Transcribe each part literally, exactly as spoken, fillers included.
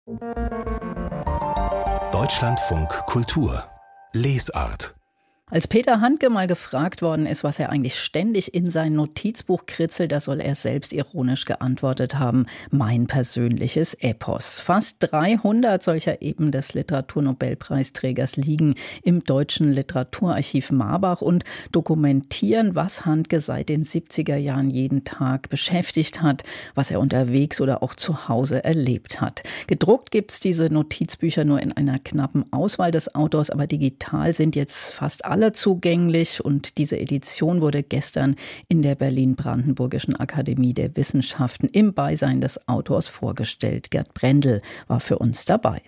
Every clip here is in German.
Deutschlandfunk Kultur Lesart. Als Peter Handke mal gefragt worden ist, was er eigentlich ständig in sein Notizbuch kritzelt, da soll er selbst ironisch geantwortet haben: mein persönliches Epos. Fast dreihundert solcher eben des Literaturnobelpreisträgers liegen im Deutschen Literaturarchiv Marbach und dokumentieren, was Handke seit den siebziger Jahren jeden Tag beschäftigt hat, was er unterwegs oder auch zu Hause erlebt hat. Gedruckt gibt's diese Notizbücher nur in einer knappen Auswahl des Autors, aber digital sind jetzt fast alle zugänglich, und diese Edition wurde gestern in der Berlin-Brandenburgischen Akademie der Wissenschaften im Beisein des Autors vorgestellt. Gerd Brendel war für uns dabei.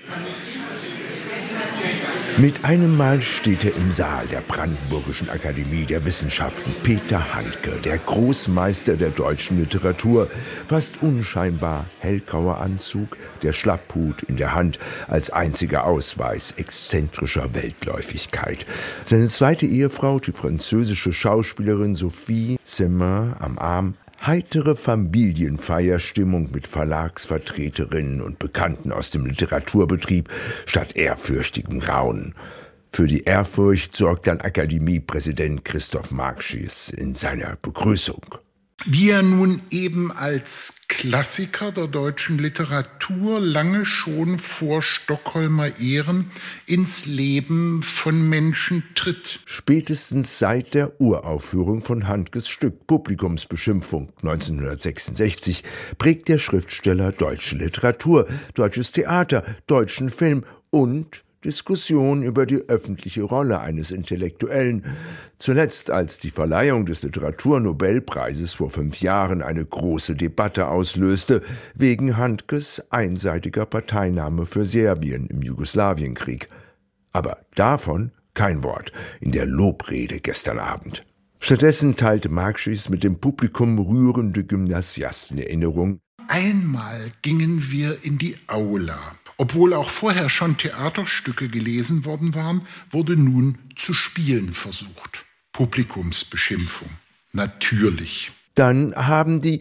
Mit einem Mal steht er im Saal der Brandenburgischen Akademie der Wissenschaften. Peter Handke, der Großmeister der deutschen Literatur, fast unscheinbar hellgrauer Anzug, der Schlapphut in der Hand als einziger Ausweis exzentrischer Weltläufigkeit. Seine zweite Ehefrau, die französische Schauspielerin Sophie Semin, am Arm. Heitere Familienfeierstimmung mit Verlagsvertreterinnen und Bekannten aus dem Literaturbetrieb statt ehrfürchtigem Raunen. Für die Ehrfurcht sorgt dann Akademiepräsident Christoph Markschies in seiner Begrüßung. Wie er nun eben als Klassiker der deutschen Literatur lange schon vor Stockholmer Ehren ins Leben von Menschen tritt. Spätestens seit der Uraufführung von Handkes Stück Publikumsbeschimpfung neunzehnhundertsechsundsechzig prägt der Schriftsteller deutsche Literatur, deutsches Theater, deutschen Film und Diskussion über die öffentliche Rolle eines Intellektuellen. Zuletzt, als die Verleihung des Literaturnobelpreises vor fünf Jahren eine große Debatte auslöste, wegen Handkes einseitiger Parteinahme für Serbien im Jugoslawienkrieg. Aber davon kein Wort in der Lobrede gestern Abend. Stattdessen teilte Markschies mit dem Publikum rührende Gymnasiastenerinnerung. Einmal gingen wir in die Aula. Obwohl auch vorher schon Theaterstücke gelesen worden waren, wurde nun zu spielen versucht. Publikumsbeschimpfung. Natürlich. Dann haben die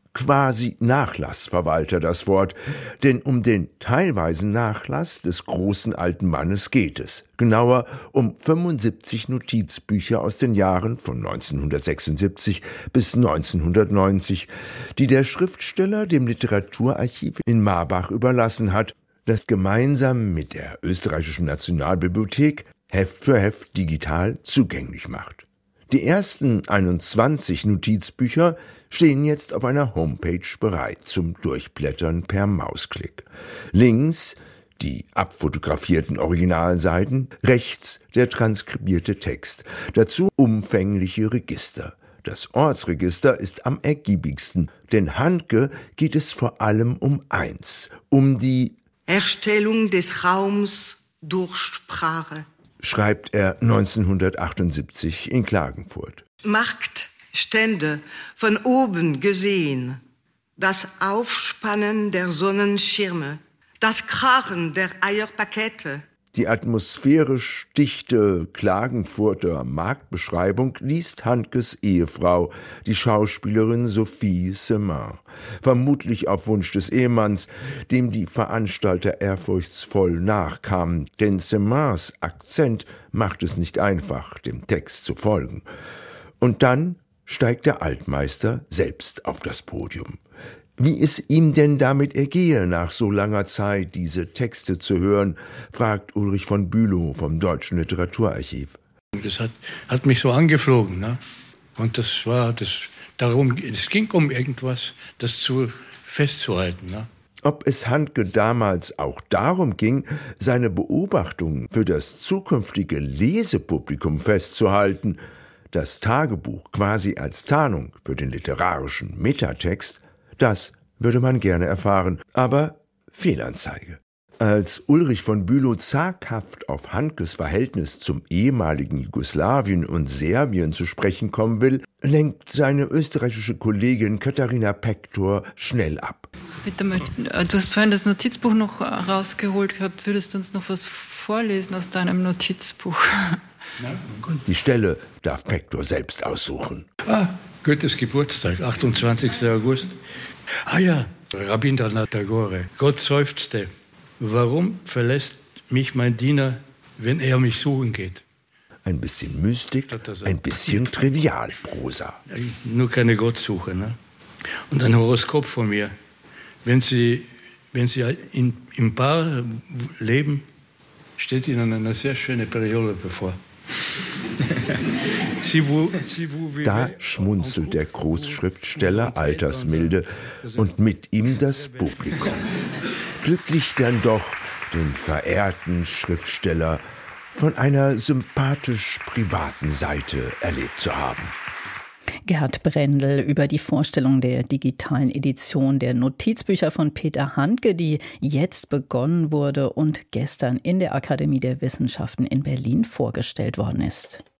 quasi Nachlassverwalter das Wort, denn um den teilweisen Nachlass des großen alten Mannes geht es. Genauer um fünfundsiebzig Notizbücher aus den Jahren von neunzehnhundertsechsundsiebzig bis neunzehnhundertneunzig, die der Schriftsteller dem Literaturarchiv in Marbach überlassen hat, das gemeinsam mit der Österreichischen Nationalbibliothek Heft für Heft digital zugänglich macht. Die ersten einundzwanzig Notizbücher stehen jetzt auf einer Homepage bereit zum Durchblättern per Mausklick. Links die abfotografierten Originalseiten, rechts der transkribierte Text, dazu umfängliche Register. Das Ortsregister ist am ergiebigsten, denn Handke geht es vor allem um eins, um die Erstellung des Raums durch Sprache, schreibt er neunzehnhundertachtundsiebzig in Klagenfurt. Marktstände von oben gesehen, das Aufspannen der Sonnenschirme, das Krachen der Eierpakete. Die atmosphärisch dichte Klagenfurter Marktbeschreibung liest Handkes Ehefrau, die Schauspielerin Sophie Semin. Vermutlich auf Wunsch des Ehemanns, dem die Veranstalter ehrfurchtsvoll nachkamen, denn Semins Akzent macht es nicht einfach, dem Text zu folgen. Und dann steigt der Altmeister selbst auf das Podium. Wie es ihm denn damit ergehe, nach so langer Zeit diese Texte zu hören, fragt Ulrich von Bülow vom Deutschen Literaturarchiv. Das hat, hat mich so angeflogen, ne? Und das war das darum, es ging um irgendwas, das zu festzuhalten, ne? Ob es Handke damals auch darum ging, seine Beobachtungen für das zukünftige Lesepublikum festzuhalten, das Tagebuch quasi als Tarnung für den literarischen Metatext, das würde man gerne erfahren, aber Fehlanzeige. Als Ulrich von Bülow zaghaft auf Handkes Verhältnis zum ehemaligen Jugoslawien und Serbien zu sprechen kommen will, lenkt seine österreichische Kollegin Katharina Pektor schnell ab. Bitte, du hast vorhin das Notizbuch noch rausgeholt gehabt. Würdest du uns noch was vorlesen aus deinem Notizbuch? Die Stelle darf Pektor selbst aussuchen. Ah, Goethes Geburtstag, achtundzwanzigster August. Ah ja, Rabindranath Tagore. Gott seufzte, warum verlässt mich mein Diener, wenn er mich suchen geht? Ein bisschen Mystik, ein bisschen Trivialprosa. Nur keine Gottsuche. Ne? Und ein Horoskop von mir. Wenn Sie, wenn Sie in, im Paar leben, steht Ihnen eine sehr schöne Periode bevor. Da schmunzelt der Großschriftsteller altersmilde und mit ihm das Publikum. Glücklich dann doch, den verehrten Schriftsteller von einer sympathisch privaten Seite erlebt zu haben. Gerd Brendel über die Vorstellung der digitalen Edition der Notizbücher von Peter Handke, die jetzt begonnen wurde und gestern in der Akademie der Wissenschaften in Berlin vorgestellt worden ist.